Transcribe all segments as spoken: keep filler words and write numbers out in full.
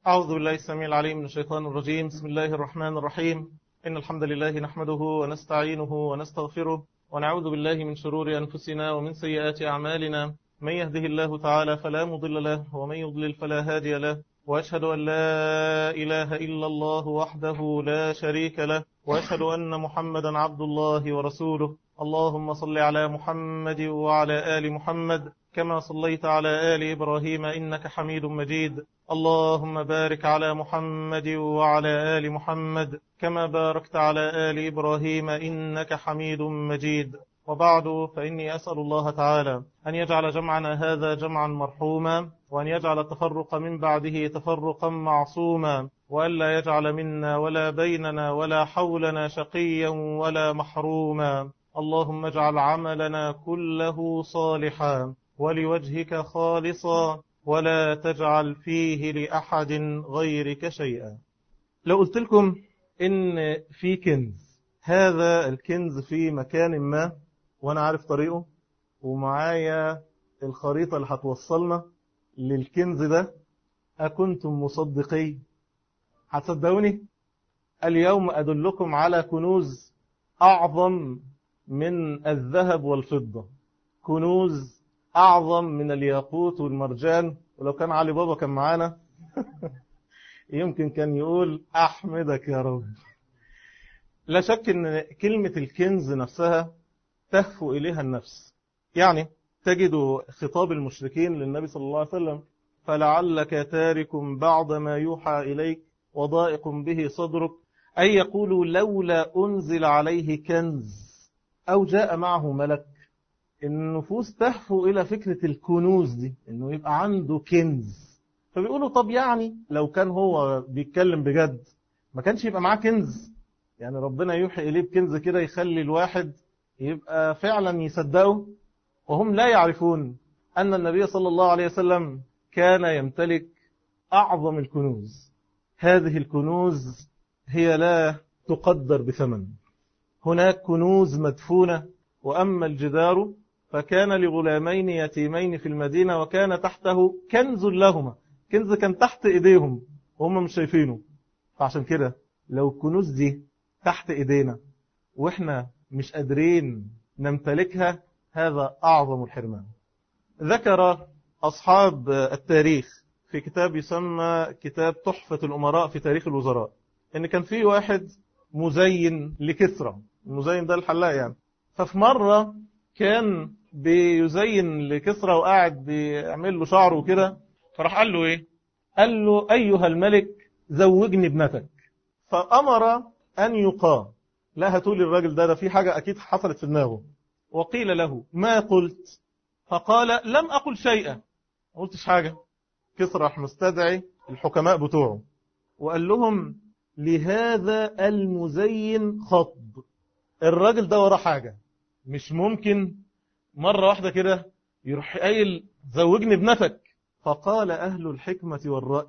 أعوذ بالله السميع العليم من الشيطان الرجيم. بسم الله الرحمن الرحيم. إن الحمد لله نحمده ونستعينه ونستغفره ونعوذ بالله من شرور أنفسنا ومن سيئات أعمالنا. من يهده الله تعالى فلا مضل له ومن يضلل فلا هادي له، وأشهد أن لا إله إلا الله وحده لا شريك له، وأشهد أن محمدا عبد الله ورسوله. اللهم صل على محمد وعلى آل محمد كما صليت على آل إبراهيم إنك حميد مجيد. اللهم بارك على محمد وعلى آل محمد كما باركت على آل إبراهيم إنك حميد مجيد. وبعد، فإني أسأل الله تعالى أن يجعل جمعنا هذا جمعا مرحوما، وأن يجعل التفرق من بعده تفرقا معصوما، وألا يجعل منا ولا بيننا ولا حولنا شقيا ولا محروما. اللهم اجعل عملنا كله صالحا ولوجهك خالصا، ولا تجعل فيه لأحد غيرك شيئا. لو قلت لكم إن في كنز، هذا الكنز في مكان ما وأنا عارف طريقه ومعايا الخريطة اللي هتوصلنا للكنز ده، أكنتم مصدقي؟ هتصدقوني؟ اليوم أدلكم على كنوز أعظم من الذهب والفضة، كنوز أعظم من الياقوت والمرجان. ولو كان علي بابا كان معانا يمكن كان يقول أحمدك يا رب. لا شك أن كلمة الكنز نفسها تهفو إليها النفس. يعني تجد خطاب المشركين للنبي صلى الله عليه وسلم: فلعلك تارك بعض ما يوحى إليك وضائق به صدرك، أي يقولوا لولا أنزل عليه كنز أو جاء معه ملك. النفوس تهفو إلى فكرة الكنوز دي، إنه يبقى عنده كنز. فبيقولوا طب يعني لو كان هو بيتكلم بجد ما كانش يبقى معاه كنز؟ يعني ربنا يوحي إليه بكنز كده يخلي الواحد يبقى فعلا يصدقه. وهم لا يعرفون أن النبي صلى الله عليه وسلم كان يمتلك أعظم الكنوز. هذه الكنوز هي لا تقدر بثمن. هناك كنوز مدفونة. وأما الجدار فكان لغلامين يتيمين في المدينة وكان تحته كنز لهما. كنز كان تحت إيديهم وهم مش شايفينه. فعشان كده لو الكنوز دي تحت إيدينا وإحنا مش قادرين نمتلكها، هذا أعظم الحرمان. ذكر أصحاب التاريخ في كتاب يسمى كتاب تحفة الأمراء في تاريخ الوزراء إن كان في واحد مزين لكسرى. المزين ده الحلاق يعني. ففي مرة كان بيزين لكسرى وقاعد بيعمل له شعره وكده، فراح قال له إيه؟ قال له: أيها الملك زوجني ابنتك. فأمر أن يقام. لا هتقولي الراجل ده ده في حاجة أكيد حصلت في دماغه. وقيل له: ما قلت؟ فقال: لم أقل شيئا، ما قلتش حاجة. كسرى راح مستدعي الحكماء بتوعه وقال لهم: لهذا المزين خطب. الراجل ده وراه حاجة، مش ممكن مرة واحدة كده يروح قايل زوجني ابنتك. فقال أهل الحكمة والرأي: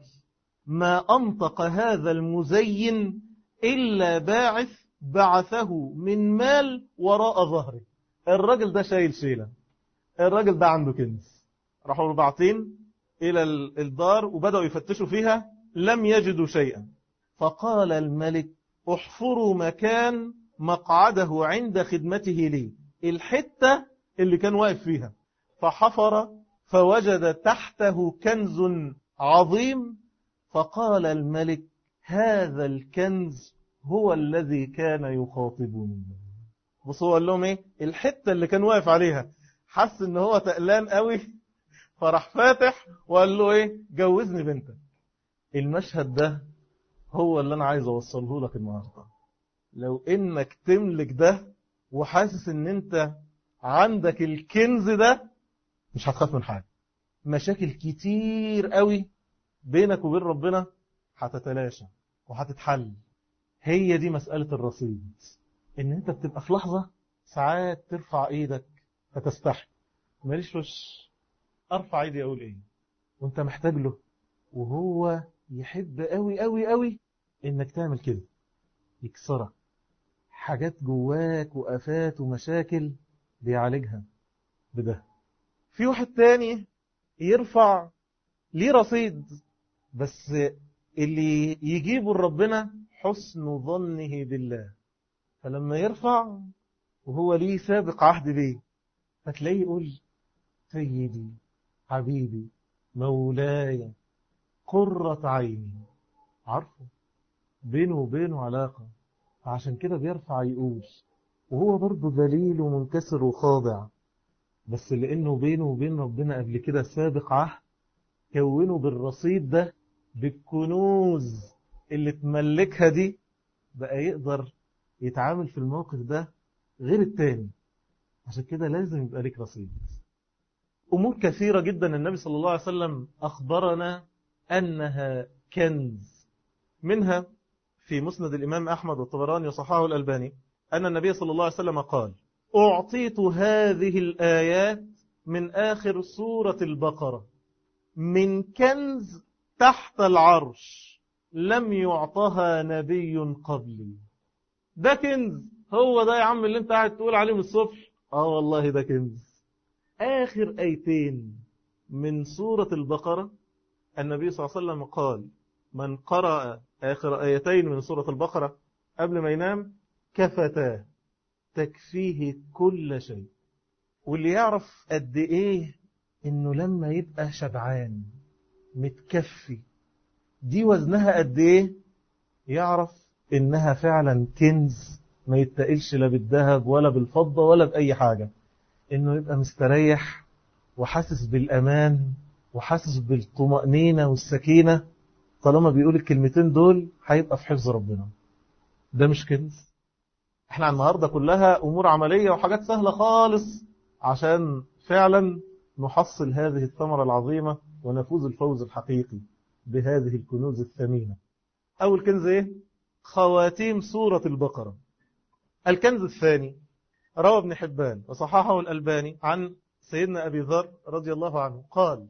ما أنطق هذا المزين إلا باعث بعثه من مال وراء ظهره. الراجل ده شايل شيلة، الراجل ده عنده كنز. راحوا باعتين إلى الدار وبدأوا يفتشوا فيها، لم يجدوا شيئا. فقال الملك: احفروا مكان مقعده عند خدمته لي، الحتة اللي كان واقف فيها. فحفر فوجد تحته كنز عظيم. فقال الملك: هذا الكنز هو الذي كان يخاطبني. بصوا قال لهم ايه؟ الحتة اللي كان واقف عليها حس ان هو تقلان قوي، فراح فاتح وقال له ايه؟ جوزني بنتك. المشهد ده هو اللي انا عايز اوصله لك النهارده. لو انك تملك ده وحاسس ان انت عندك الكنز ده، مش هتخاف من حاجة. مشاكل كتير قوي بينك وبين ربنا هتتلاشى وهتتحل. هي دي مسألة الرصيد، ان انت بتبقى في لحظة ساعات ترفع ايدك فتستحي. ماليش وش ارفع ايدي اقول ايه وانت محتاج له، وهو يحب قوي قوي قوي انك تعمل كده. يكسرك حاجات جواك وآفات ومشاكل بيعالجها بده. في واحد تاني يرفع ليه رصيد بس اللي يجيبوا لربنا حسن ظنه بالله. فلما يرفع وهو ليه سابق عهد بيه، فتلاقيه يقول سيدي حبيبي مولاي قرة عيني. عارفه بينه وبينه علاقة، عشان كده بيرفع يقول، وهو برضه ذليل ومنكسر وخاضع، بس لأنه بينه وبين ربنا قبل كده سابق عهد، كونه بالرصيد ده، بالكنوز اللي تملكها دي، بقى يقدر يتعامل في الموقف ده غير التاني. عشان كده لازم يبقى لك رصيد. أمور كثيرة جدا النبي صلى الله عليه وسلم أخبرنا أنها كنز. منها في مسند الإمام أحمد والطبراني وصححه الألباني أن النبي صلى الله عليه وسلم قال: أعطيت هذه الآيات من آخر سورة البقرة من كنز تحت العرش لم يعطها نبي قبلي. ده كنز. هو ده يا عم اللي انت قاعد تقول عليه من الصبح؟ اه والله ده كنز. آخر آيتين من سورة البقرة النبي صلى الله عليه وسلم قال: من قرأ آخر آيتين من سورة البقرة قبل ما ينام كفتاه، تكفيه كل شيء. واللي يعرف قد إيه إنه لما يبقى شبعان متكفي دي وزنها قد إيه، يعرف إنها فعلا كنز ما يتقلش لا بالذهب ولا بالفضة ولا بأي حاجة. إنه يبقى مستريح وحاسس بالأمان وحاسس بالطمأنينة والسكينة. طالما بيقول الكلمتين دول هيبقى في حفظ ربنا. ده مش كنز؟ احنا النهاردة كلها أمور عملية وحاجات سهلة خالص عشان فعلا نحصل هذه الثمرة العظيمة ونفوز الفوز الحقيقي بهذه الكنوز الثمينة. أول كنز ايه؟ خواتيم سورة البقرة. الكنز الثاني روى ابن حبان وصححه الألباني عن سيدنا أبي ذر رضي الله عنه قال: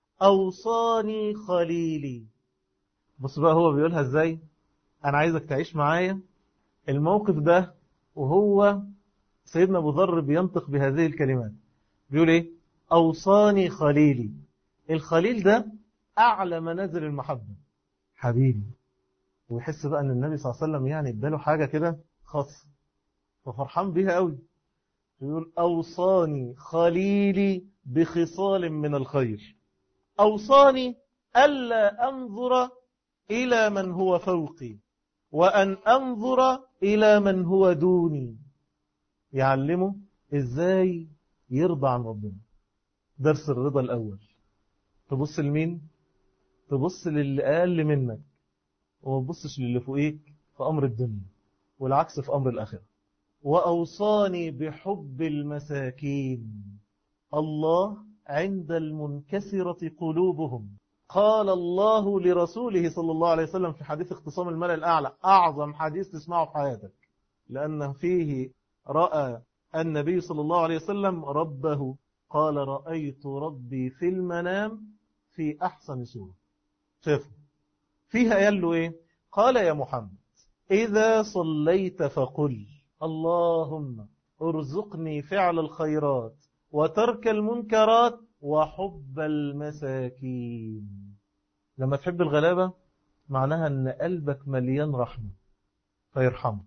أوصاني خليلي. بص بقى هو بيقولها ازاي. أنا عايزك تعيش معايا الموقف ده، وهو سيدنا أبو ذر بينطق بهذه الكلمات. بيقول ايه؟ أوصاني خليلي. الخليل ده أعلى منازل المحبة، حبيبي. ويحس بقى أن النبي صلى الله عليه وسلم يعني اداله حاجة كده خاصة، ففرحان بيها قوي. يقول: أوصاني خليلي بخصال من الخير. أوصاني ألا أنظر إلى من هو فوقي وأن أنظر إلى من هو دوني. يعلمه إزاي يرضى عن ربنا. درس الرضا الأول. تبص لمين؟ تبص للي أقل منك، وما تبصش للي فوقيك في أمر الدنيا، والعكس في أمر الآخرة. وأوصاني بحب المساكين. الله عند المنكسرة قلوبهم. قال الله لرسوله صلى الله عليه وسلم في حديث اختصام الملأ الأعلى، أعظم حديث تسمعه في حياتك، لأن فيه رأى النبي صلى الله عليه وسلم ربه. قال: رأيت ربي في المنام في أحسن سورة. شافه فيها قال له إيه؟ قال: يا محمد إذا صليت فقل اللهم ارزقني فعل الخيرات وترك المنكرات وحب المساكين. لما تحب الغلابة معناها أن قلبك مليان رحمة فيرحمك.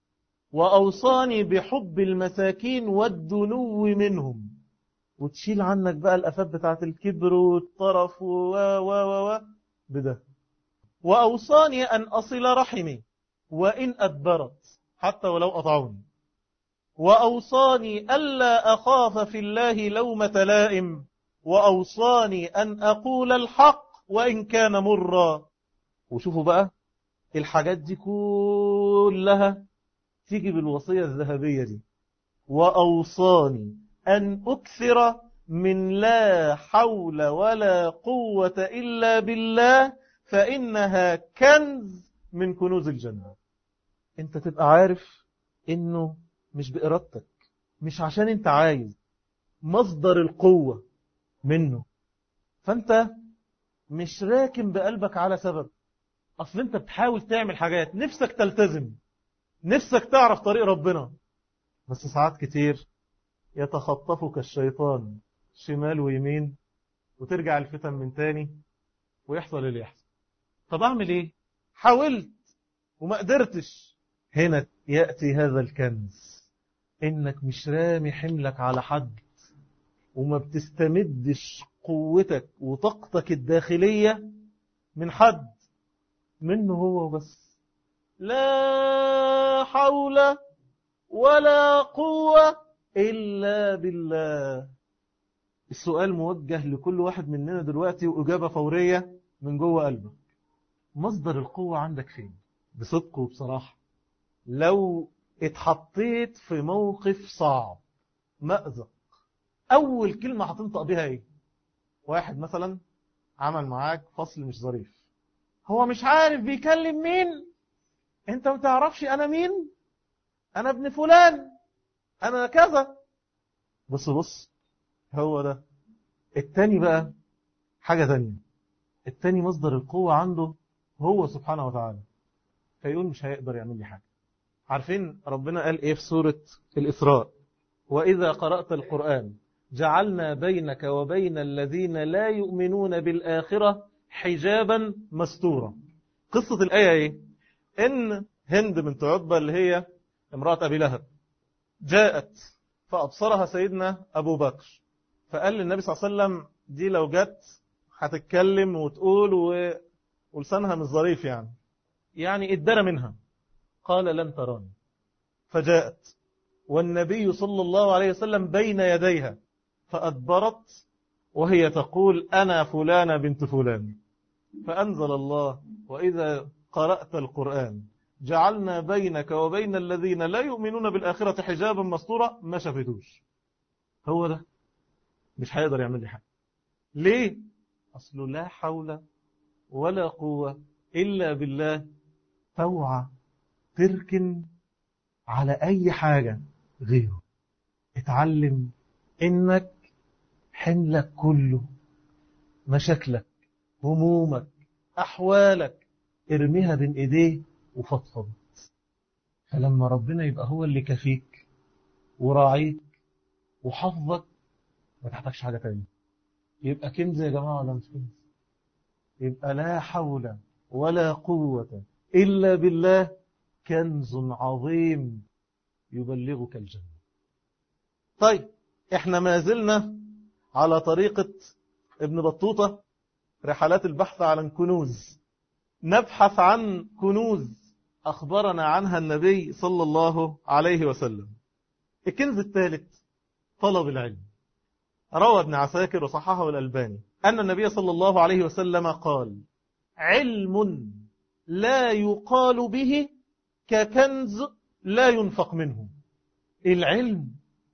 وأوصاني بحب المساكين والدنو منهم، وتشيل عنك بقى الأفات بتاعت الكبر والطرف و و و و بده. وأوصاني أن أصل رحمي وإن أدبرت حتى ولو أطعوني. وأوصاني ألا أخاف في الله لومة لائم. وأوصاني أن أقول الحق وإن كان مرا. وشوفوا بقى الحاجات دي كلها تيجي بالوصية الذهبية دي. وأوصاني أن أكثر من لا حول ولا قوة إلا بالله فإنها كنز من كنوز الجنة. انت تبقى عارف انه مش بإرادتك، مش عشان انت عايز، مصدر القوة منه. فانت مش راكم بقلبك على سبب. اصل انت بتحاول تعمل حاجات، نفسك تلتزم، نفسك تعرف طريق ربنا، بس ساعات كتير يتخطفك الشيطان شمال ويمين، وترجع الفتن من تاني ويحصل اللي يحصل. طب أعمل إيه؟ حاولت وما قدرتش. هنا يأتي هذا الكنز، إنك مش رامي حملك على حد، وما بتستمدش قوتك وطاقتك الداخلية من حد، منه هو بس. لا حول ولا قوة إلا بالله. السؤال موجه لكل واحد مننا دلوقتي، وإجابة فورية من جوه قلبك. مصدر القوة عندك فين؟ بصدق وبصراحة، لو اتحطيت في موقف صعب مأزق، أول كلمة هتنطق بها إيه؟ واحد مثلا عمل معاك فصل مش ظريف، هو مش عارف بيكلم مين، انت ما تعرفش انا مين، انا ابن فلان، انا كذا. بص بص، هو ده. التاني بقى حاجة تانية، التاني مصدر القوة عنده هو سبحانه وتعالى، فيقول مش هيقدر يعمل لي حاجة. عارفين ربنا قال ايه في سورة الإسراء؟ وإذا قرأت القرآن جعلنا بينك وبين الذين لا يؤمنون بالآخرة حجابا مستورا. قصة الآية ايه؟ إن هند بنت عتبة اللي هي امرأة أبي لهب جاءت فأبصرها سيدنا أبو بكر، فقال للنبي صلى الله عليه وسلم دي لو جت هتتكلم وتقول و... ولسانها مش ظريف يعني يعني ادرى منها. قال لن تراني. فجاءت والنبي صلى الله عليه وسلم بين يديها، فأدبرت وهي تقول أنا فلانة بنت فلان. فأنزل الله وإذا قرأت القرآن جعلنا بينك وبين الذين لا يؤمنون بالآخرة حجابا مستورا. ما شافتوش. هو ده مش هيقدر يعمل لي حاجة. ليه؟ أصله لا حول ولا قوة إلا بالله. فوعى تركن على أي حاجة غيره. اتعلم إنك حملك كله، مشاكلك، همومك، أحوالك، ارميها بين إيديه وفضفض. فلما ربنا يبقى هو اللي كفيك وراعيك وحفظك، ما تحتاجش حاجة تانية. يبقى كنز يا جماعة ولا مش كنز؟ يبقى لا حول ولا قوة إلا بالله، كنز عظيم يبلغك الجنة. طيب احنا ما زلنا على طريقة ابن بطوطة، رحلات البحث عن كنوز. نبحث عن كنوز أخبرنا عنها النبي صلى الله عليه وسلم. الكنز الثالث طلب العلم. روى ابن عساكر وصححه الألباني أن النبي صلى الله عليه وسلم قال: علم لا يقال به ككنز لا ينفق منه. العلم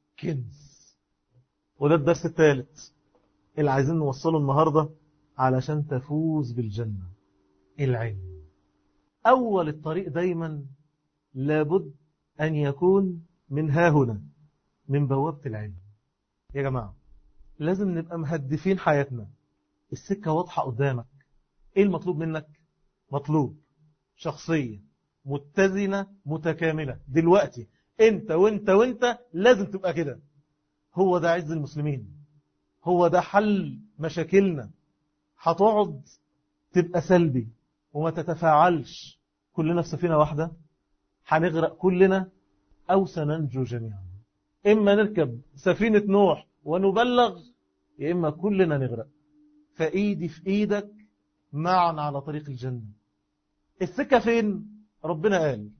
كنز. وده الدرس الثالث اللي عايزين نوصله النهاردة علشان تفوز بالجنة. العلم أول الطريق دايما لابد أن يكون من ها هنا، من بوابة العلم. يا جماعة لازم نبقى مهدفين حياتنا، السكة واضحة قدامك. ايه المطلوب منك؟ مطلوب شخصية متزنة متكاملة. دلوقتي انت وانت وانت لازم تبقى كده. هو ده عز المسلمين، هو ده حل مشاكلنا. هتقعد تبقى سلبي وما تتفاعلش، كلنا في سفينة واحدة، هنغرق كلنا أو سننجو جميعا. إما نركب سفينة نوح ونبلغ، يا إما كلنا نغرق. فإيدي في إيدك معا على طريق الجنة. السكة فين؟ ربنا قال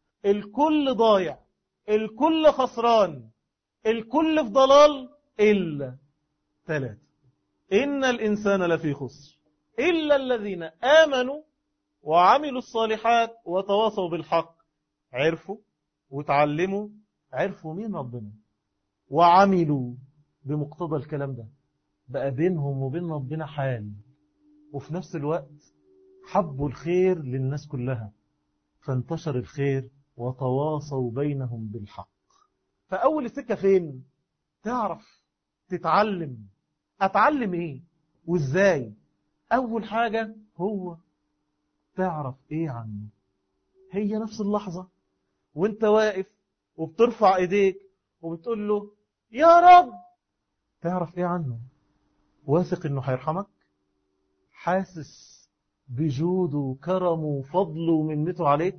الكل ضايع، الكل خسران، الكل في ضلال إلا ثلاثة: إن الإنسان لفي خسر إلا الذين آمنوا وعملوا الصالحات وتواصوا بالحق. عرفوا وتعلموا، عرفوا مين ربنا وعملوا بمقتضى الكلام ده، بقى بينهم وبين ربنا حال، وفي نفس الوقت حبوا الخير للناس كلها، فانتشر الخير وتواصوا بينهم بالحق. فأول السكة فين؟ تعرف تتعلم. أتعلم إيه وإزاي؟ أول حاجة هو تعرف إيه عنه. هي نفس اللحظة وانت واقف وبترفع إيديك وبتقول له يا رب، تعرف إيه عنه؟ واثق إنه هيرحمك، حاسس بجوده وكرمه وفضله ومنته عليك؟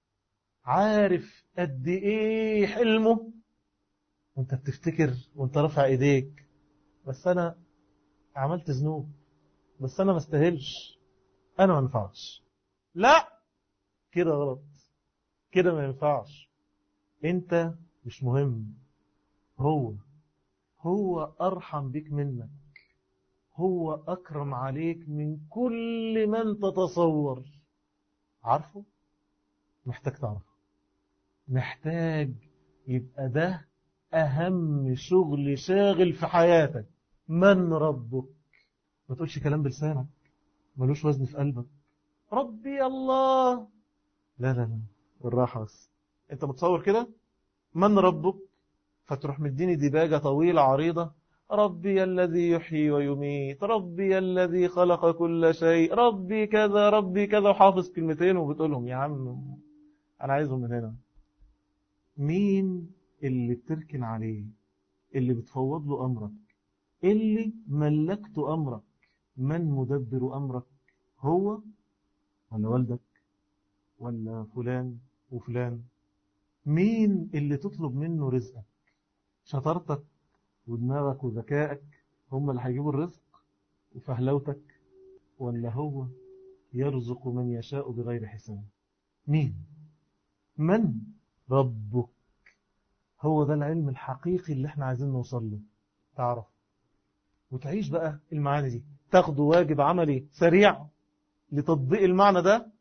عارف قد ايه حلمه وانت بتفتكر وانت رافع ايديك بس انا عملت ذنوب، بس انا ما استاهلش، انا ما ينفعش. لا، كده غلط، كده ما ينفعش. انت مش مهم، هو هو ارحم بك منك، هو اكرم عليك من كل من تتصور. عارفه؟ محتاج تعرفه، محتاج يبقى ده اهم شغل شاغل في حياتك. من ربك؟ ما تقولش كلام بلسانك ملوش وزن في قلبك. ربي الله، لا لا لا، بالراحة بس. انت متصور كده من ربك فتروح مديني ديباجة طويلة عريضة، ربي الذي يحيي ويميت، ربي الذي خلق كل شيء، ربي كذا ربي كذا، وحافظ كلمتين وبتقولهم. يا عم انا عايزهم من هنا. مين اللي بتركن عليه، اللي بتفوض له امرك، اللي ملكت امرك؟ من مدبر امرك؟ هو ولا والدك ولا فلان وفلان؟ مين اللي تطلب منه رزقك؟ شطارتك ودماغك وذكائك هم اللي هيجيبوا الرزق وفهلوتك، ولا هو يرزق من يشاء بغير حساب؟ مين؟ من ربك؟ هو ده العلم الحقيقي اللي احنا عايزين نوصل له. تعرف وتعيش بقى المعاني دي، تاخده واجب عملي سريع لتطبيق المعنى ده.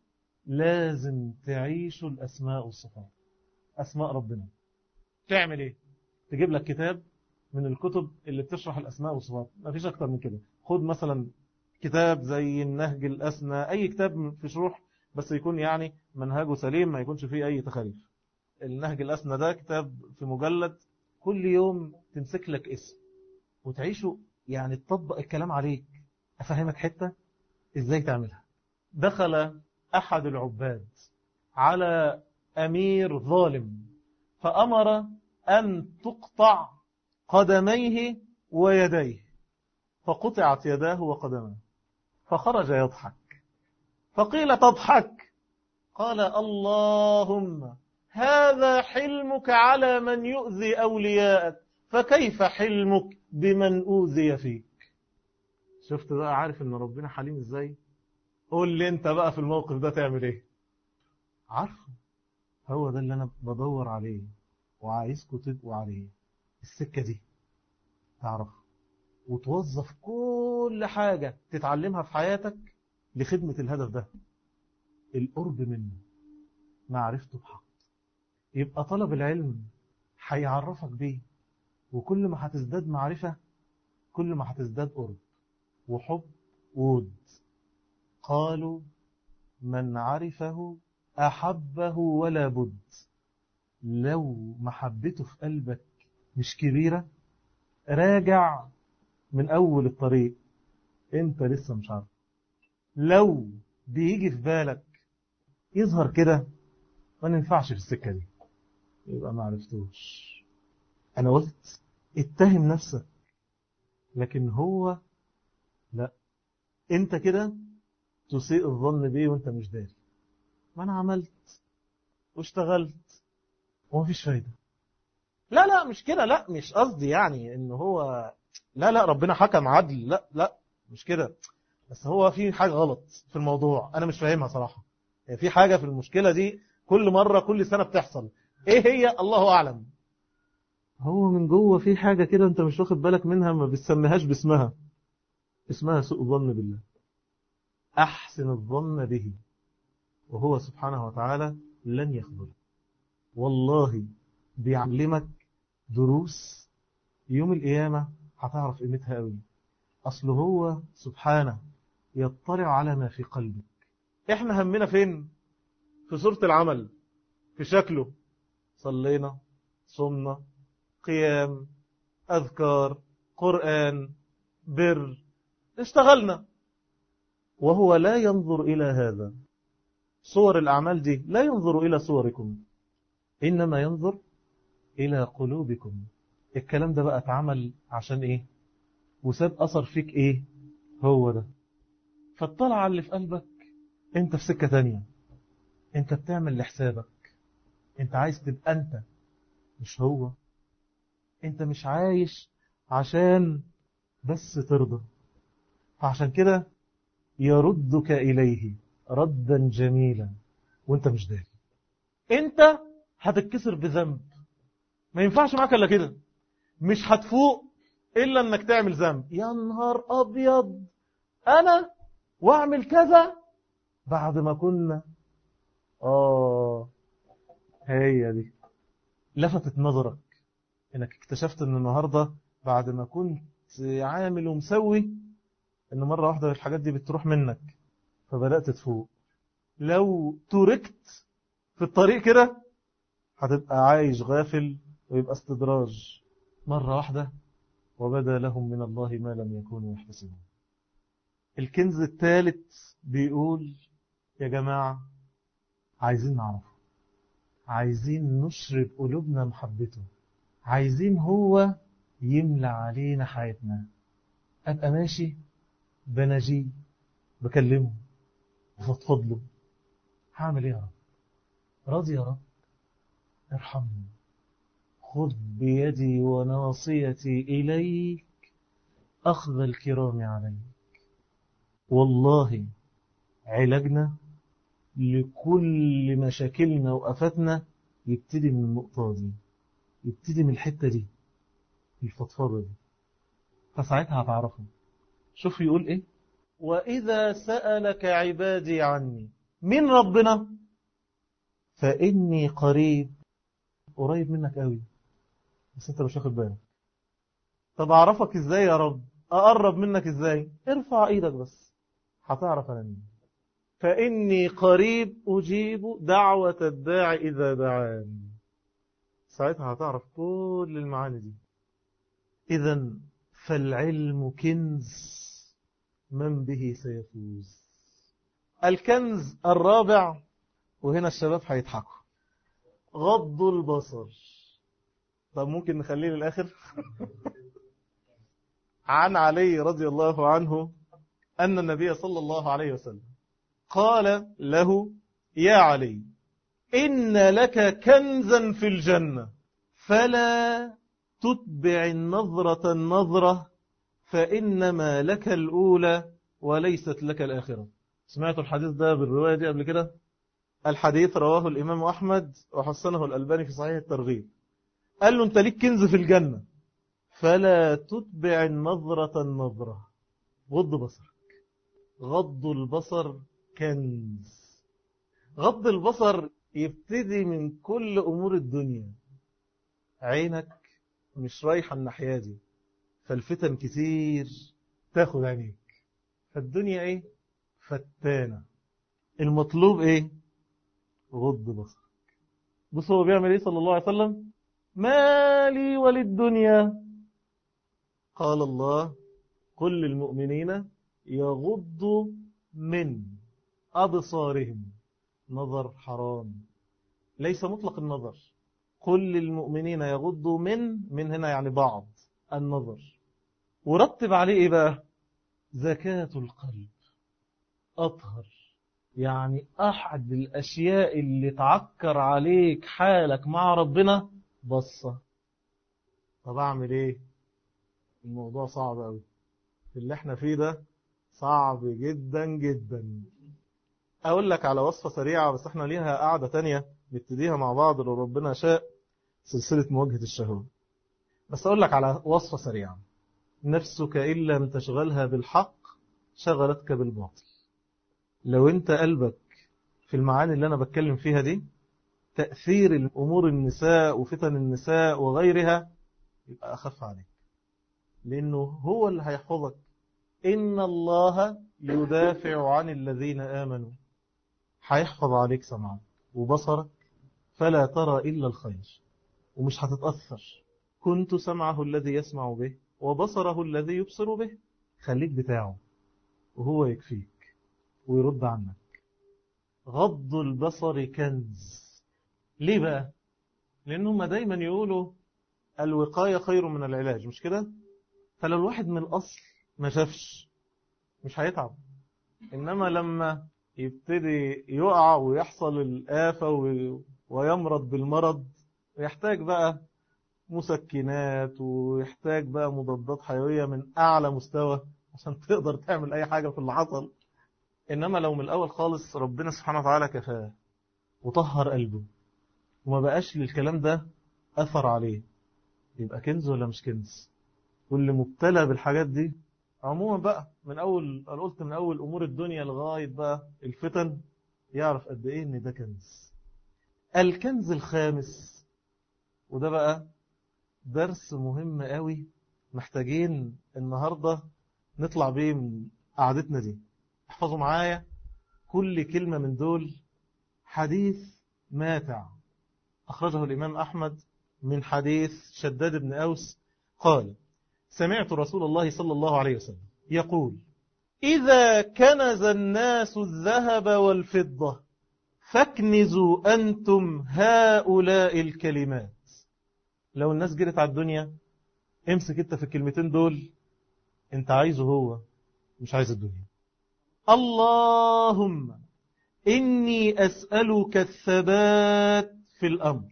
لازم تعيشوا الأسماء والصفات، أسماء ربنا. تعمل إيه؟ تجيب لك كتاب من الكتب اللي بتشرح الأسماء والصفات، ما فيش أكتر من كده. خد مثلا كتاب زي النهج الأسنى، أي كتاب في شروح بس يكون يعني منهجه سليم، ما يكونش فيه أي تخاريف. النهج الأسنى ده كتاب في مجلد، كل يوم تمسك لك اسم وتعيشه، يعني تطبق الكلام عليك. أفهمك حتة إزاي تعملها. دخل أحد العباد على أمير ظالم فأمر أن تقطع قدميه ويديه، فقطعت يداه وقدماه، فخرج يضحك، فقيل تضحك؟ قال اللهم هذا حلمك على من يؤذي أولياءك، فكيف حلمك بمن أوذي فيك؟ شفت بقى؟ عارف ان ربنا حليم ازاي؟ قول لي انت بقى في الموقف ده تعمل ايه؟ عارفه؟ هو ده اللي انا بدور عليه وعايزكم تبقوا عليه. السكة دي تعرف وتوظف كل حاجة تتعلمها في حياتك لخدمة الهدف ده، القرب منه، معرفته بحق. يبقى طلب العلم هيعرفك بيه، وكل ما هتزداد معرفة كل ما هتزداد قرب وحب وود. قالوا من عرفه أحبه ولا بد. لو محبته في قلبك مش كبيرة، راجع من أول الطريق، انت لسه مش عارف. لو بيجي في بالك يظهر كده ما ننفعش في السكة دي، يبقى ما عرفتوش. أنا قلت اتهم نفسك، لكن هو لا، انت كده تسيء الظن بيه وانت مش داري. ما انا عملت واشتغلت ومفيش فايدة. لا لا مش كده، لا مش قصدي يعني ان هو لا لا ربنا حكم عدل، لا لا مش كده. بس هو في حاجة غلط في الموضوع انا مش فاهمها صراحة. يعني في حاجة في المشكلة دي كل مرة كل سنة بتحصل، ايه هي؟ الله اعلم. هو من جوه في حاجة كده انت مش واخد بالك منها، ما بتسميهاش باسمها، اسمها سوء ظن بالله. احسن الظن به، وهو سبحانه وتعالى لن يخذلك. والله بيعلمك دروس يوم القيامة هتعرف قيمتها قوي. أصل هو سبحانه يطلع على ما في قلبك. إحنا همنا فين؟ في صورة العمل، في شكله. صلينا، صمنا، قيام، أذكار، قرآن، بر، اشتغلنا. وهو لا ينظر إلى هذا. صور الأعمال دي لا ينظر إلى صوركم، إنما ينظر إلى قلوبكم. الكلام ده بقى اتعمل عشان إيه؟ وساب أثر فيك إيه؟ هو ده. فاطلع على اللي في قلبك انت في سكة تانية، انت بتعمل لحسابك، انت عايز تبقى انت مش هو، انت مش عايش عشان بس ترضى. فعشان كده يردك إليه ردا جميلا وانت مش داري. انت هتتكسر بذنب، ما ينفعش معاك الا كده، مش هتفوق الا انك تعمل ذنب. يا نهار ابيض، انا واعمل كذا بعد ما كنا اه هي دي لفتت نظرك انك اكتشفت ان النهاردة بعد ما كنت عامل ومسوي ان مرة واحدة الحاجات دي بتروح منك، فبدأت تفوق. لو تركت في الطريق كده هتبقى عايش غافل ويبقى استدراج مرة واحدة، وبدا لهم من الله ما لم يكونوا يحتسبون. الكنز الثالث بيقول يا جماعة عايزين نعرف، عايزين نشرب قلوبنا محبته، عايزين هو يملى علينا حياتنا. أبقى ماشي بنجي بكلمه بفضفض له، هعمل ايه يا رب؟ راضي يا رب؟ ارحمني، خذ بيدي وناصيتي إليك أخذ الكرام عليك. والله علاجنا لكل مشاكلنا وأفتنا يبتدي من النقطة دي، يبتدي من الحتة دي، الفضفضة دي. فساعتها هتعرفه. شوف يقول ايه: وإذا سألك عبادي عني، من ربنا، فإني قريب، قريب منك قوي بس انت مش واخد بالك. طب أعرفك ازاي يا رب؟ أقرب منك ازاي؟ ارفع ايدك بس هتعرف أنا مين. فإني قريب أجيب دعوة الداعي إذا دعاني. ساعتها هتعرف كل المعاني دي. إذن فالعلم كنز من به سيفوز. الكنز الرابع، وهنا الشباب هيضحكوا: غض البصر. طب ممكن نخليه للآخر؟ عن علي رضي الله عنه أن النبي صلى الله عليه وسلم قال له: يا علي، إن لك كنزا في الجنة، فلا تتبع النظرة النظرة، فإنما لك الأولى وليست لك الآخرة. سمعتوا الحديث ده بالرواية دي قبل كده؟ الحديث رواه الإمام أحمد وحسنه الألباني في صحيح الترغيب. قال له: أنت ليك كنز في الجنة، فلا تتبع النظرة النظرة. غض بصرك. غض البصر كنز. غض البصر يبتدي من كل أمور الدنيا. عينك مش رايحة الناحية دي، فالفتن كتير تاخد عينيك، فالدنيا ايه؟ فتانة. المطلوب ايه؟ غض بصرك. بص هو بيعمل ايه صلى الله عليه وسلم: ما لي وللدنيا. قال الله: قل للمؤمنين يغضوا من أبصارهم. نظر حرام، ليس مطلق النظر. قل للمؤمنين يغضوا من من هنا يعني بعض النظر. ورتب عليه ايه بقى؟ زكاة القلب. أطهر، يعني أحد الأشياء اللي تعكر عليك حالك مع ربنا بصة. طب أعمل إيه؟ الموضوع صعب أوي اللي احنا فيه ده، صعب جدا جدا. أقول لك على وصفة سريعة، بس احنا ليها قاعدة تانية نبتديها مع بعض لو ربنا شاء، سلسلة مواجهة الشهوات. بس أقول لك على وصفة سريعة: نفسك إن لم تشغلها بالحق شغلتك بالباطل. لو انت قلبك في المعاني اللي أنا بتكلم فيها دي، تأثير الأمور النساء وفتن النساء وغيرها يبقى أخف عليك، لأنه هو اللي هيحفظك. إن الله يدافع عن الذين آمنوا. هيحفظ عليك سمعك وبصرك فلا ترى إلا الخير، ومش هتتأثر. كنت سمعه الذي يسمع به وبصره الذي يبصر به. خليك بتاعه وهو يكفيك ويرد عنك. غض البصر كنز. ليه بقى؟ لأنهم دايما يقولوا الوقاية خير من العلاج، مش كده؟ فلو الواحد من الأصل ما شافش مش هيتعب، إنما لما يبتدي يقع ويحصل الآفة ويمرض بالمرض، ويحتاج بقى مسكنات ويحتاج بقى مضادات حيوية من أعلى مستوى عشان تقدر تعمل أي حاجة في اللي حصل. إنما لو من الأول خالص ربنا سبحانه وتعالى كفاه وطهر قلبه وما بقاش للكلام ده أثر عليه، يبقى كنز ولا مش كنز؟ واللي مبتلى بالحاجات دي عموما بقى من أول، أنا قلت من أول أمور الدنيا لغاية بقى الفتن، يعرف قد إيه إن ده كنز. الكنز الخامس، وده بقى درس مهم قوي محتاجين النهاردة نطلع بيه من قعدتنا دي. احفظوا معايا كل كلمة من دول، حديث ماتع أخرجه الإمام أحمد من حديث شداد بن أوس قال: سمعت رسول الله صلى الله عليه وسلم يقول: إذا كنز الناس الذهب والفضة فاكنزوا أنتم هؤلاء الكلمات. لو الناس جرت على الدنيا، امسك انت في الكلمتين دول، انت عايزه هو مش عايز الدنيا. اللهم إني أسألك الثبات في الأمر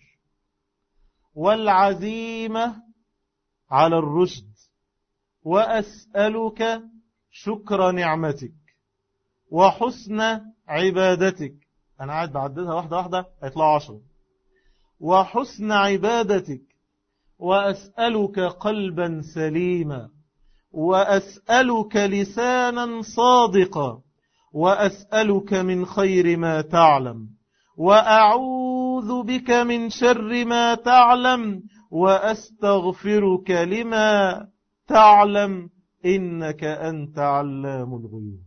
والعزيمة على الرشد، وأسألك شكر نعمتك وحسن عبادتك. أنا قاعد بعددها واحدة واحدة هيطلعوا عشرة. وحسن عبادتك، وأسألك قلبا سليما، وأسألك لسانا صادقا، وأسألك من خير ما تعلم، وأعوذ بك من شر ما تعلم، وأستغفرك لما تعلم، إنك أنت علام الغيوب.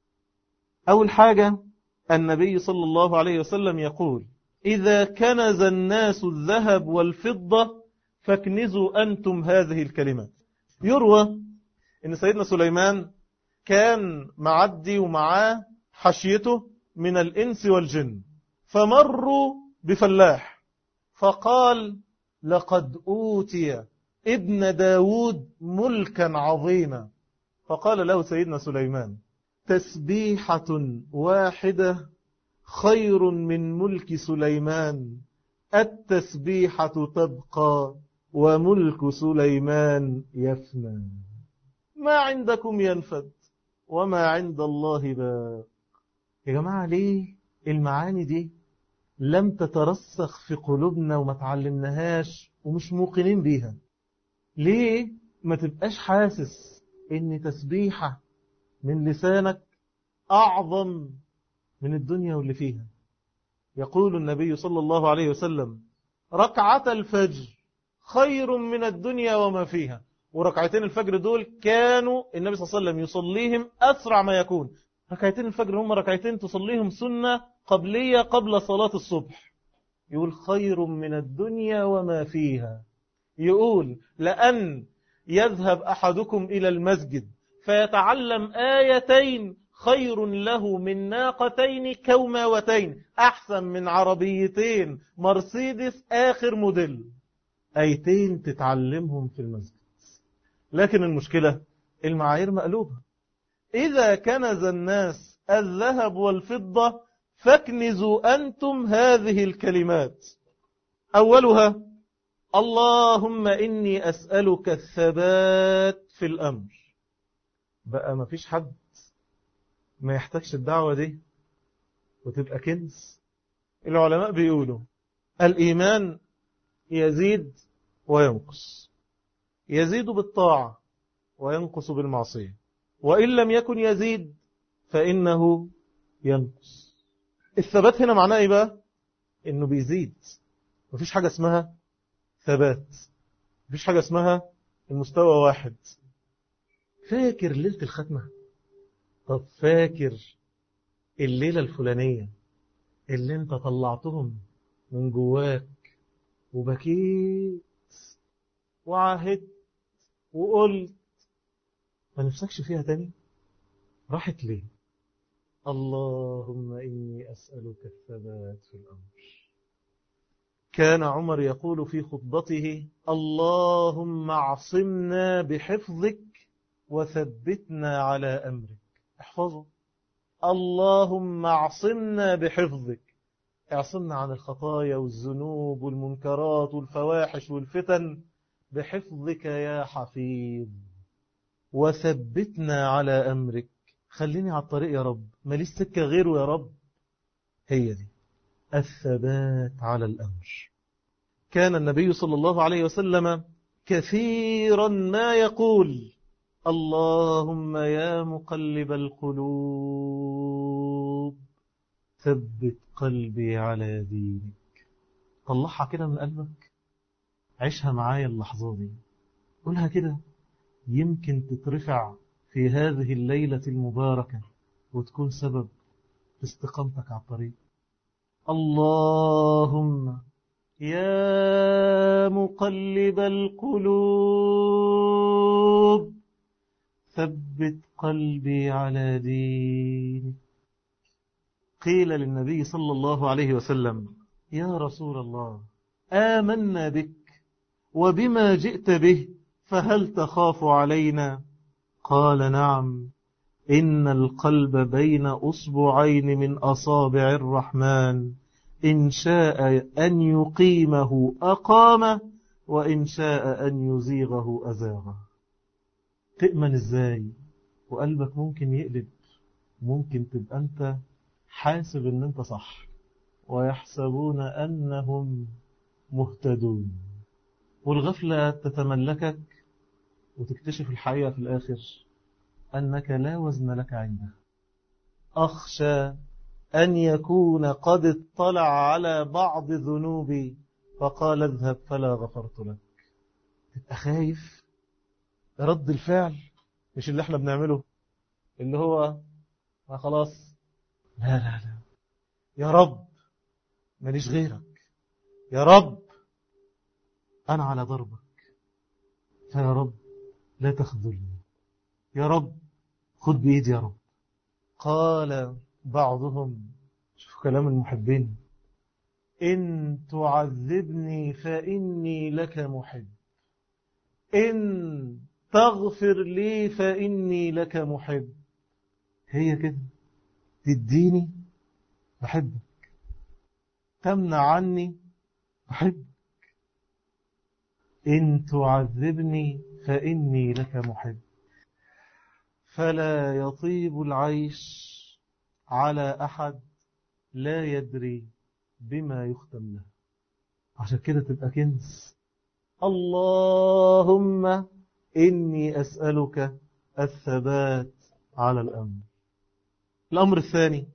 أول حاجة النبي صلى الله عليه وسلم يقول: إذا كنز الناس الذهب والفضة فاكنزوا أنتم هذه الكلمات. يروى إن سيدنا سليمان كان معدي ومعاه حشيته من الإنس والجن، فمروا بفلاح فقال: لقد أوتي ابن داود ملكا عظيما. فقال له سيدنا سليمان: تسبيحة واحدة خير من ملك سليمان، التسبيحة تبقى وملك سليمان يفنى. ما عندكم ينفد وما عند الله باق. يا جماعة، ليه المعاني دي لم تترسخ في قلوبنا وما تعلمناهاش ومش موقنين بيها؟ ليه ما تبقاش حاسس ان تسبيحة من لسانك أعظم من الدنيا واللي فيها؟ يقول النبي صلى الله عليه وسلم: ركعة الفجر خير من الدنيا وما فيها. وركعتين الفجر دول كانوا النبي صلى الله عليه وسلم يصليهم أسرع ما يكون. ركعتين الفجر هم ركعتين تصليهم سنة قبلية قبل صلاة الصبح. يقول خير من الدنيا وما فيها. يقول لأن يذهب أحدكم إلى المسجد فيتعلم آيتين خير له من ناقتين كوماوتين، أحسن من عربيتين مرسيدس آخر موديل. آيتين تتعلمهم في المسجد. لكن المشكلة المعايير مقلوبة. إذا كنز الناس الذهب والفضة فاكنزوا أنتم هذه الكلمات. أولها: اللهم إني أسألك الثبات في الأمر. بقى ما فيش حد ما يحتاجش الدعوة دي وتبقى كنز. العلماء بيقولوا الإيمان يزيد وينقص، يزيد بالطاعة وينقص بالمعصية، وإن لم يكن يزيد فإنه ينقص. الثبات هنا معناه إيه بقى؟ إنه بيزيد. مفيش حاجة اسمها ثبات، مفيش حاجة اسمها المستوى واحد. فاكر ليلة الختمة؟ طب فاكر الليلة الفلانية اللي انت طلعتهم من جواك وبكيت وعاهدت وقلت ما نفسكش فيها تاني؟ راحت ليه؟ اللهم إني أسألك الثبات في الأمر. كان عمر يقول في خطبته: اللهم اعصمنا بحفظك وثبتنا على أمرك. احفظه. اللهم اعصمنا بحفظك، اعصمنا عن الخطايا والذنوب والمنكرات والفواحش والفتن بحفظك يا حفيظ، وثبتنا على أمرك، خليني على الطريق يا رب، ماليش سكة غيره يا رب. هي دي الثبات على الأمر. كان النبي صلى الله عليه وسلم كثيرا ما يقول اللهم يا مقلب القلوب ثبت قلبي على دينك. طلعها كده من قلبك، عيشها معايا اللحظة دي، قولها كده، يمكن تترفع في هذه الليلة المباركة وتكون سبب في استقامتك على الطريق. اللهم يا مقلب القلوب ثبت قلبي على دينك. قيل للنبي صلى الله عليه وسلم يا رسول الله آمنا بك وبما جئت به فهل تخاف علينا؟ قال نعم، إن القلب بين أصبعين من أصابع الرحمن، إن شاء أن يقيمه أقامه وإن شاء أن يزيغه أزاغه. تأمن إزاي وقلبك ممكن يقلب؟ ممكن تبقى أنت حاسب أن أنت صح ويحسبون أنهم مهتدون، والغفلة تتملكك وتكتشف الحقيقة في الآخر أنك لا وزن لك عنده. أخشى أن يكون قد اطلع على بعض ذنوبي فقال اذهب فلا غفرت لك. تبقى خايف رد الفعل مش اللي احنا بنعمله، اللي هو ما خلاص، لا لا لا يا رب ماليش غيرك، يا رب أنا على ضربك، فيا رب لا تخذلني، يا رب خد بإيدي يا رب. قال بعضهم، شوف كلام المحبين، إن تعذبني فإني لك محب، إن تغفر لي فإني لك محب. هي كده، تديني بحبك، تمنع عني بحبك، إن تعذبني فإني لك محب. فلا يطيب العيش على أحد لا يدري بما يختم له. عشان كده تبقى كنز. اللهم إني أسألك الثبات على الأمر. الأمر الثاني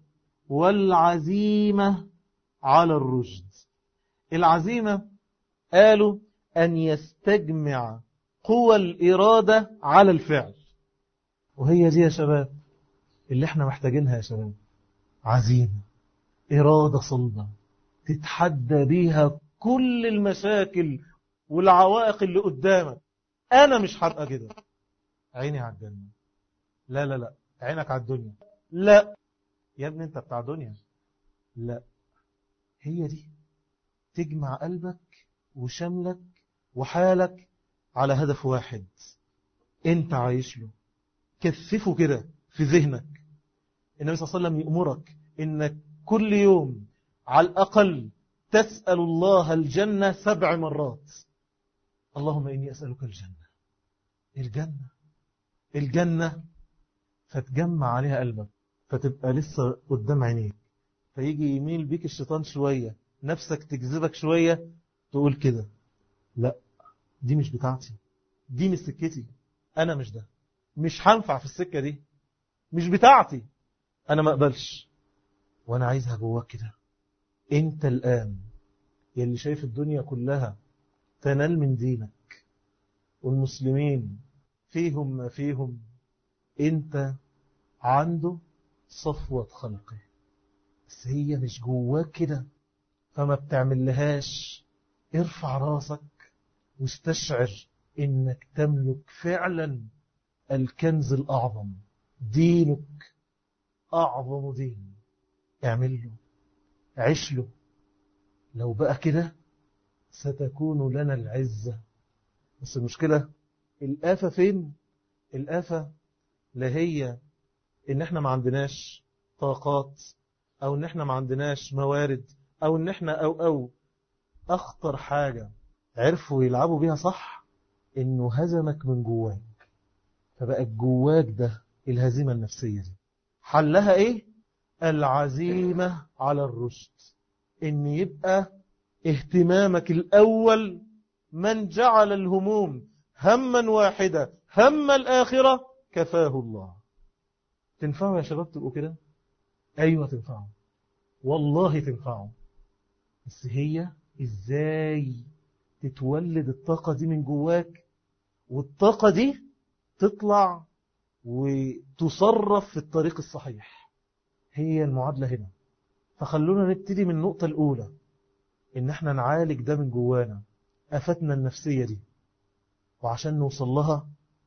والعزيمة على الرشد. العزيمة قالوا أن يستجمع قوى الإرادة على الفعل، وهي دي يا شباب اللي احنا محتاجينها يا شباب. عزيمة، إرادة صلبة تتحدى بيها كل المشاكل والعوائق اللي قدامك. أنا مش هبقى كده، عيني على الجنة، لا لا لا عينك على الدنيا، لا يا ابني انت بتاع دنيا، لا. هي دي تجمع قلبك وشملك وحالك على هدف واحد انت عايش له. كثفه كده في ذهنك. النبي صلى الله عليه وسلم يأمرك انك كل يوم على الأقل تسأل الله الجنة سبع مرات. اللهم إني أسألك الجنة، الجنة الجنة، فتجمع عليها قلبك، فتبقى لسه قدام عينيك، فيجي يميل بيك الشيطان شوية، نفسك تجذبك شوية، تقول كده لا دي مش بتاعتي، دي مش سكتي، أنا مش ده، مش هنفع في السكة دي، مش بتاعتي، أنا ما أقبلش. وأنا عايزها جواك كده. أنت الآن يلي شايف الدنيا كلها تنال من دينك والمسلمين فيهم ما فيهم، أنت عنده صفوة خلقه، بس هي مش جواك كده فما بتعمل لهاش. ارفع راسك واستشعر إنك تملك فعلا الكنز الأعظم، دينك أعظم دين، اعمل له، عيش له. لو بقى كده ستكون لنا العزة. بس المشكلة الآفة فين؟ الآفة لا هي إن احنا ما عندناش طاقات، أو إن إحنا ما عندناش موارد، أو إن إحنا أو أو أخطر حاجة عرفوا يلعبوا بيها صح إنه هزمك من جواك، فبقى جواك ده الهزيمة النفسية دي حلها إيه؟ العزيمة على الرشد، إن يبقى اهتمامك الأول من جعل الهموم هما واحدة هم الآخرة كفاه الله. تنفعوا يا شباب تبقوا كده؟ أيوة تنفعوا، والله تنفعوا، بس هي إزاي تتولد الطاقة دي من جواك، والطاقة دي تطلع وتصرف في الطريق الصحيح. هي المعادلة هنا. فخلونا نبتدي من النقطة الأولى، إن احنا نعالج ده من جوانا، أفتنا النفسية دي، وعشان نوصل لها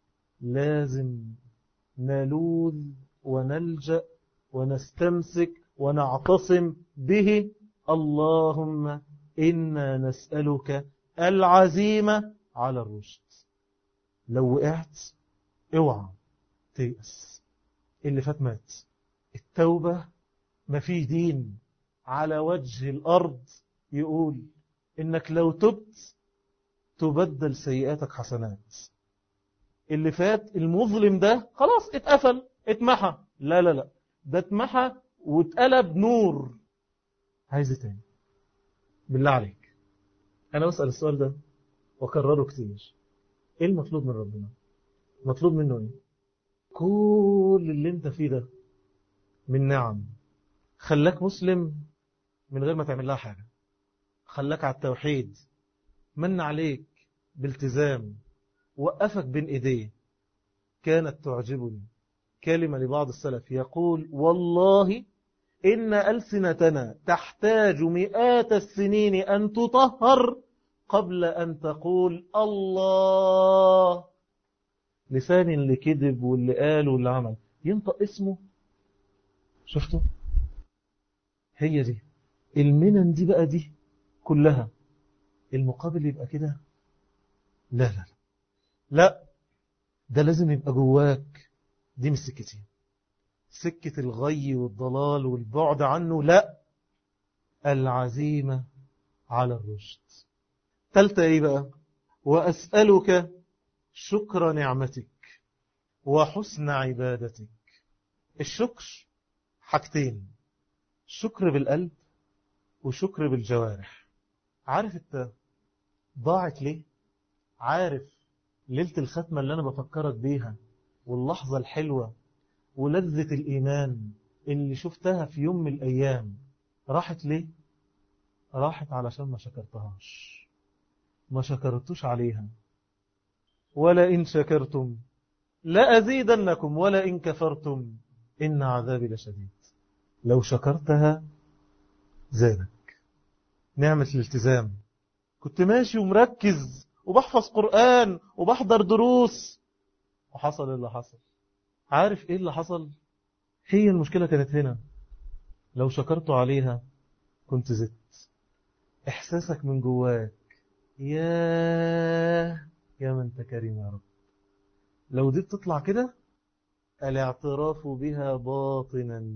لازم نلوذ ونلجأ ونستمسك ونعتصم به. اللهم إنا نسألك العزيمة على الرشد. لو وقعت اوعى تيأس، اللي فات مات. التوبة ما فيه دين على وجه الأرض يقول إنك لو تبت تبدل سيئاتك حسنات. اللي فات المظلم ده خلاص اتقفل اتمحى، لا لا لا، ده اتمحى واتقلب نور. عايز تاني؟ بالله عليك أنا بسأل السؤال ده وكرره كتير، إيه المطلوب من ربنا؟ مطلوب منه إيه؟ كل اللي انت فيه ده من نعم، خلاك مسلم من غير ما تعمل لها حاجة، خلاك على التوحيد، من عليك بالتزام، وقفك بين ايديه. كانت تعجبني كلمة لبعض السلف يقول: والله إن ألسنتنا تحتاج مئات السنين أن تطهر قبل أن تقول الله. لسان اللي كذب واللي قال واللي عمل ينطق اسمه. شفتوا؟ هي دي المنن دي بقى، دي كلها المقابل يبقى كده. لا لا لا، ده لازم يبقى جواك. دي مش سكتي، سكة الغي والضلال والبعد عنه، لا، العزيمة على الرشد. تالتة ايه بقى؟ وأسألك شكر نعمتك وحسن عبادتك. الشكر حاجتين، شكر بالقلب وشكر بالجوارح. عارف انت ضاعت ليه؟ عارف ليلة الختمة اللي أنا بفكرك بيها واللحظة الحلوة ولذة الإيمان اللي شفتها في يوم من الأيام راحت ليه؟ راحت علشان ما شكرتهاش، ما شكرتوش عليها. ولا إن شكرتم لا أزيدنكم ولا إن كفرتم إن عذابي لشديد. لو شكرتها زادك. نعمة الالتزام، كنت ماشي ومركز وبحفظ قرآن وبحضر دروس، وحصل اللي حصل. عارف ايه اللي حصل؟ هي المشكلة كانت هنا. لو شكرت عليها كنت زدت. احساسك من جواك يا يا من تكريم يا رب. لو دي تطلع كده، الاعتراف بها باطنا،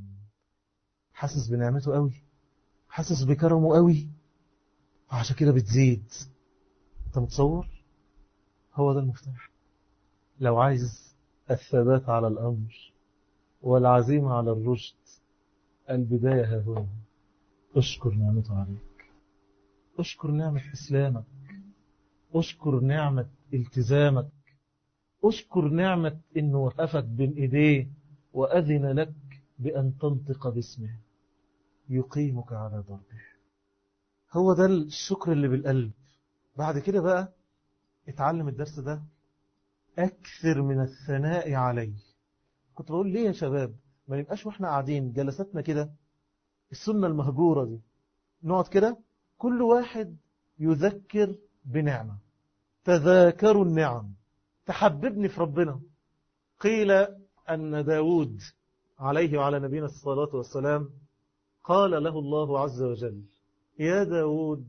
حاسس بنعمته قوي، حاسس بكرمه قوي، وعشان كده بتزيد. انت متصور؟ هو ده المفتاح. لو عايز الثبات على الأمر والعزيمة على الرشد، البداية ها هنا. اشكر نعمته عليك، اشكر نعمة إسلامك، اشكر نعمة التزامك، اشكر نعمة إنه وقفك بين إيديه وأذن لك بأن تنطق باسمه يقيمك على ضربه. هو ده الشكر اللي بالقلب. بعد كده بقى اتعلم الدرس ده، أكثر من الثناء عليه. كنت بقول ليه يا شباب ما نبقاش واحنا قاعدين جلساتنا كده السنة المهجورة دي، نقعد كده كل واحد يذكر بنعمة. تذاكروا النعم تحببني في ربنا. قيل أن داود عليه وعلى نبينا الصلاة والسلام قال له الله عز وجل: يا داود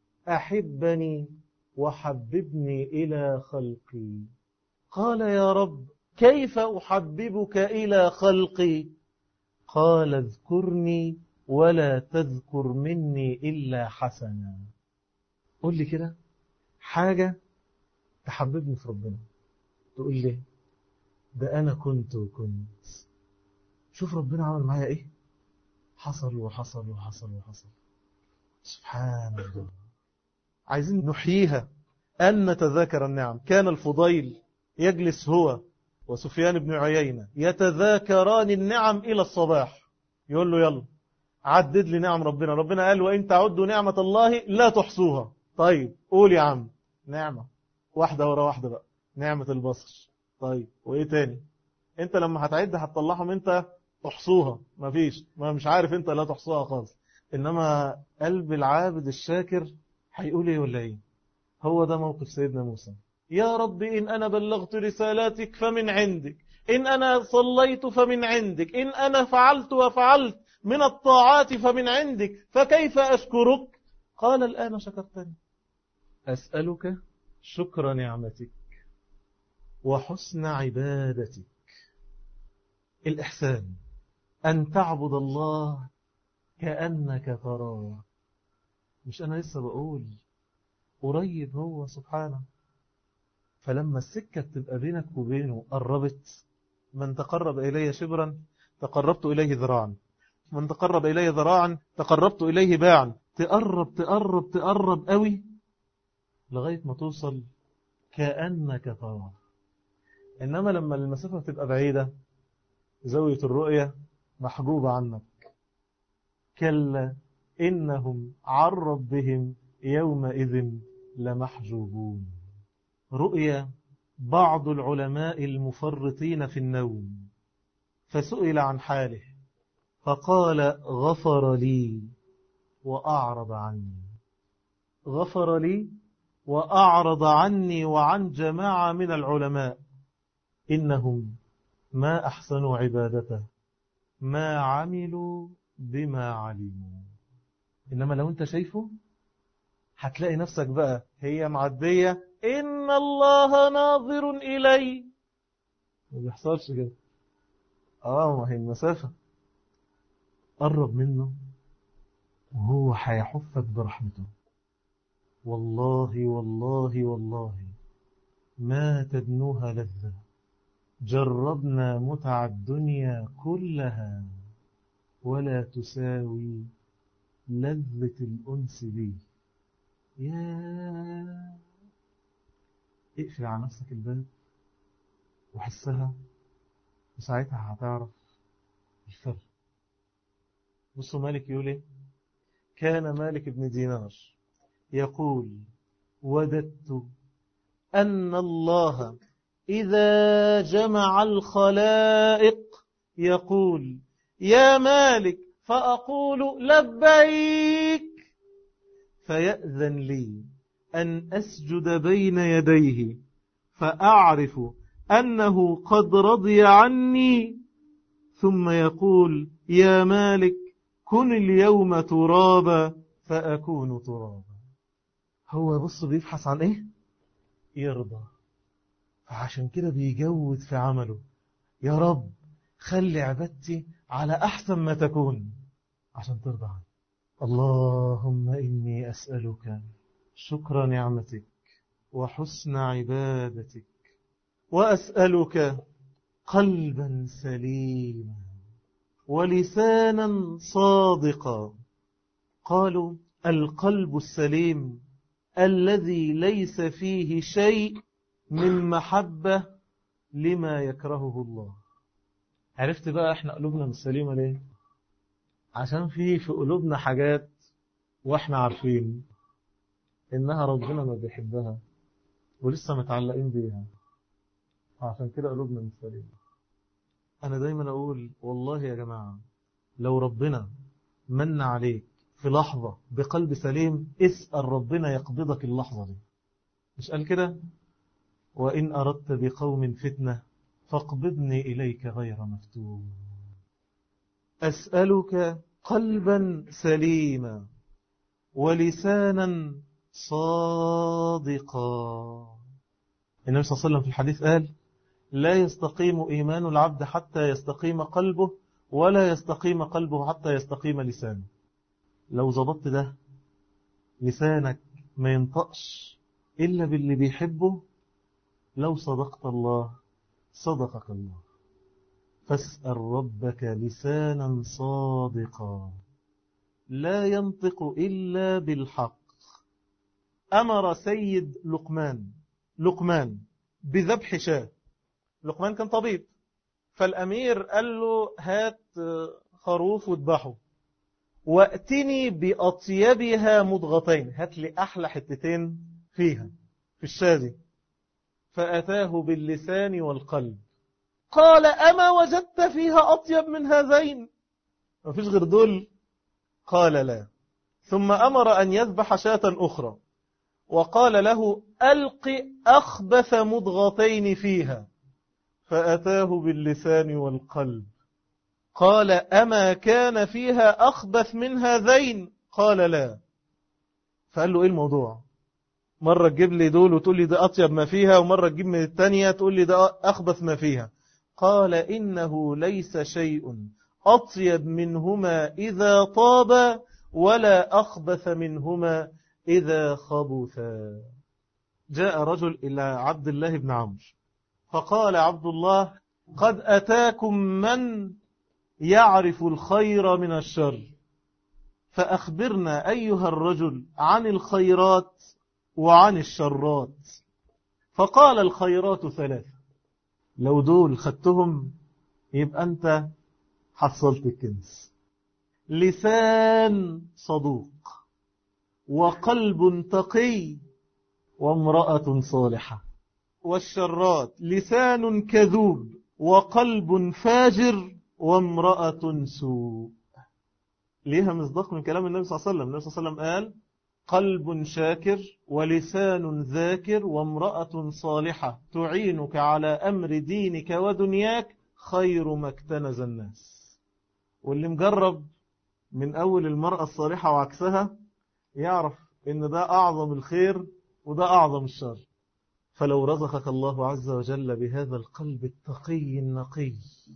أحبني وحببني إلى خلقي. قال: يا رب كيف أحببك إلى خلقي؟ قال اذكرني ولا تذكر مني إلا حسنا. قول لي كده حاجة تحببني في ربنا. تقول لي ده أنا كنت وكنت، شوف ربنا عمل معايا إيه، حصل وحصل وحصل وحصل. سبحان الله. عايزين نحييها، أن نتذاكر النعم. كان الفضيل يجلس هو وسفيان بن عيينة يتذاكران النعم إلى الصباح. يقول له يلا عدد لي نعم ربنا. ربنا قال وإن تعدوا نعمة الله لا تحصوها. طيب قول يا عم. نعمة واحدة ورا واحدة بقى. نعمة البصر. طيب وإيه تاني؟ انت لما هتعد هتطلعهم انت تحصوها؟ مفيش، ما مش عارف انت لا تحصوها خالص. انما قلب العابد الشاكر هيقول ايه ولا ايه؟ هو ده موقف سيدنا موسى. يا رب إن أنا بلغت رسالاتك فمن عندك، إن أنا صليت فمن عندك، إن أنا فعلت وفعلت من الطاعات فمن عندك، فكيف أشكرك؟ قال الآن شكرتني. أسألك شكر نعمتك وحسن عبادتك. الإحسان أن تعبد الله كأنك تراه. مش أنا لسه بقول قريب هو سبحانه. فلما السكة بتبقى بينك وبينه قربت، من تقرب إلي شبرا تقربت إليه ذراعا، من تقرب إلي ذراعا تقربت إليه باعا. تقرب تقرب تقرب قوي لغاية ما توصل كأنك تراه. إنما لما المسافة تبقى بعيدة، زاوية الرؤية محجوبة عنك. كلا إنهم عن ربهم يومئذ لمحجوبون. رؤيا بعض العلماء المفرطين في النوم، فسئل عن حاله فقال غفر لي وأعرض عني. غفر لي وأعرض عني وعن جماعة من العلماء. إنهم ما أحسنوا عبادته ما عملوا بما علموا. إنما لو أنت شايفه هتلاقي نفسك بقى هي معدية، إن الله ناظر إلي. ما بيحصلش كده. آه ما هي المسافة. قرب منه وهو هيحفك برحمته. والله والله والله ما تدنوها لذة. جربنا متع الدنيا كلها ولا تساوي لذة الأنس بي. يا اقفل على نفسك الباب وحسها، وساعتها هتعرف الفرق. بصوا مالك يقول ايه. كان مالك بن دينار يقول وددت أن الله إذا جمع الخلائق يقول يا مالك، فأقول لبيك، فيأذن لي أن أسجد بين يديه فأعرف أنه قد رضي عني، ثم يقول يا مالك كن اليوم ترابا فأكون ترابا. هو بص بيبحث عن إيه؟ يرضى. فعشان كده بيجود في عمله. يا رب خلي عبادتي على أحسن ما تكون عشان ترضى عني. اللهم إني أسألك شكر نعمتك وحسن عبادتك، وأسألك قلبا سليما ولسانا صادقا. قالوا القلب السليم الذي ليس فيه شيء من محبة لما يكرهه الله. عرفت بقى احنا قلوبنا مش سليمة ليه؟ عشان فيه في قلوبنا حاجات واحنا عارفين انها ربنا ما بيحبها ولسه متعلقين بيها، عشان كده قلوبنا مش سليمة. انا دايما اقول والله يا جماعة لو ربنا من عليك في لحظة بقلب سليم، اسأل ربنا يقبضك اللحظة دي. مش قال كده وإن أردت بقوم فتنة فاقبضني إليك غير مفتون. أسألك قلبا سليما ولسانا صادقا. النبي صلى الله عليه وسلم في الحديث قال لا يستقيم إيمان العبد حتى يستقيم قلبه ولا يستقيم قلبه حتى يستقيم لسانه. لو ضبطت ده، لسانك ما ينطقش إلا باللي بيحبه، لو صدقت الله صدقك الله. فاسأل ربك لسانا صادقا لا ينطق إلا بالحق. أمر سيد لقمان لقمان بذبح شاة. لقمان كان طبيب، فالأمير قال له هات خروف واذبحه، وأتني بأطيبها مضغتين، هات لي أحلى حتتين فيها في الشاة دي. فأتاه باللسان والقلب. قال أما وجدت فيها أطيب من هذين؟ ما فيش غير دول؟ قال لا. ثم أمر أن يذبح شاة أخرى، وقال له ألق أخبث مضغتين فيها. فأتاه باللسان والقلب. قال أما كان فيها أخبث من هذين؟ قال لا. فقال له إيه الموضوع؟ مرة تجيب لي دول وتقول لي ده أطيب ما فيها، ومرة تجيب من التانية تقول لي ده أخبث ما فيها. قال إنه ليس شيء أطيب منهما إذا طاب، ولا أخبث منهما إذا خبثا. جاء رجل إلى عبد الله بن عمرو فقال عبد الله قد أتاكم من يعرف الخير من الشر، فأخبرنا أيها الرجل عن الخيرات وعن الشرات. فقال الخيرات ثلاثة، لو دول خدتهم يبقى أنت حصلت الكنز: لسان صدوق، وقلب تقي، وامرأة صالحة. والشرات: لسان كذوب، وقلب فاجر، وامرأة سوء. ليها مصداق من كلام النبي صلى الله عليه وسلم. النبي صلى الله عليه وسلم قال قلب شاكر، ولسان ذاكر، وامرأة صالحة تعينك على أمر دينك ودنياك، خير ما اكتنز الناس. واللي مجرب من أول المرأة الصالحة وعكسها يعرف إن ده أعظم الخير وده أعظم الشر. فلو رزقك الله عز وجل بهذا القلب التقي النقي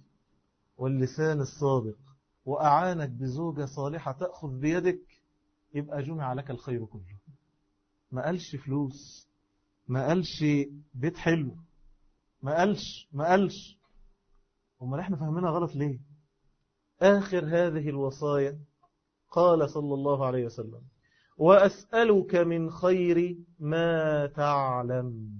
واللسان الصادق، وأعانك بزوجة صالحة تأخذ بيدك، يبقى جمع لك الخير كله. ما قالش فلوس، ما قالش بيت حلو، ما قالش ما قالش وما احنا فهمنا غلط ليه؟ آخر هذه الوصايا قال صلى الله عليه وسلم وأسألك من خير ما تعلم،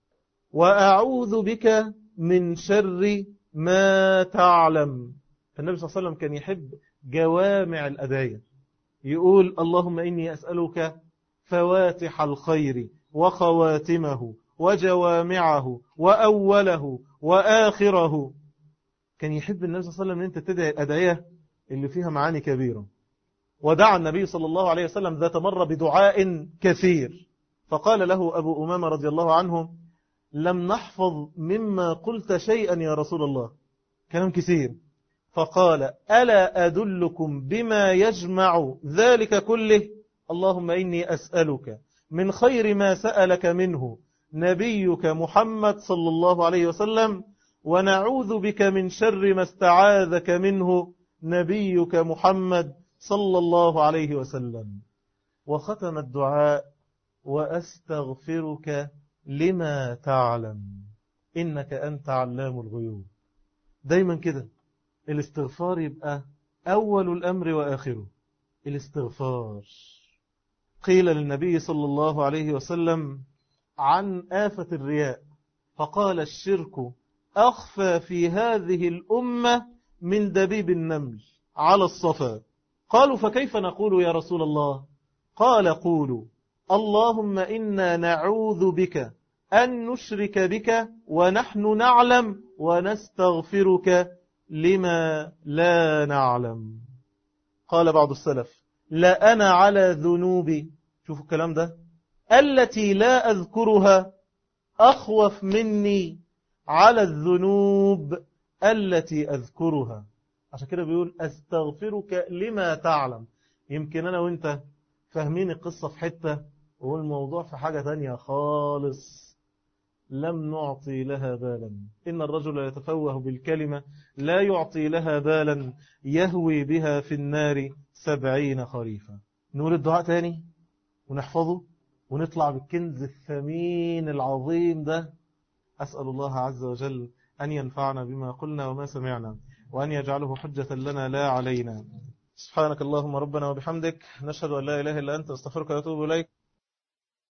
وأعوذ بك من شر ما تعلم. النبي صلى الله عليه وسلم كان يحب جوامع الأدعية، يقول اللهم إني أسألك فواتح الخير وخواتمه وجوامعه وأوله وآخره. كان يحب النبي صلى الله عليه وسلم أن أنت تدعي الأدعية اللي فيها معاني كبيرة. ودعا النبي صلى الله عليه وسلم ذات مرة بدعاء كثير، فقال له أبو أمامة رضي الله عنه لم نحفظ مما قلت شيئا يا رسول الله، كلام كثير. فقال ألا أدلكم بما يجمع ذلك كله؟ اللهم إني أسألك من خير ما سألك منه نبيك محمد صلى الله عليه وسلم، ونعوذ بك من شر ما استعاذك منه نبيك محمد صلى الله عليه وسلم. وختم الدعاء وأستغفرك لما تعلم إنك أنت علام الغيوب. دايما كده الاستغفار يبقى أول الأمر وآخره. الاستغفار قيل للنبي صلى الله عليه وسلم عن آفة الرياء فقال الشرك أخفى في هذه الأمة من دبيب النمل على الصفا. قالوا فكيف نقول يا رسول الله؟ قال قولوا اللهم إنا نعوذ بك أن نشرك بك ونحن نعلم، ونستغفرك لما لا نعلم. قال بعض السلف لا أنا على ذنوبي، شوفوا الكلام ده، التي لا أذكرها أخوف مني على الذنوب التي أذكرها. عشان كده بيقول أستغفرك لما تعلم. يمكن أنا وإنت فاهمين القصة في حتة والموضوع في حاجة تانية خالص. لم نعطي لها بالا. إن الرجل يتفوه بالكلمة لا يعطي لها بالا يهوي بها في النار سبعين خريفا. نقول الدعاء تاني ونحفظه ونطلع بالكنز الثمين العظيم ده. أسأل الله عز وجل أن ينفعنا بما قلنا وما سمعنا، وأن يجعله حجة لنا لا علينا. سبحانك اللهم ربنا وبحمدك، نشهد أن لا إله إلا أنت، استغفرك وأتوب إليك.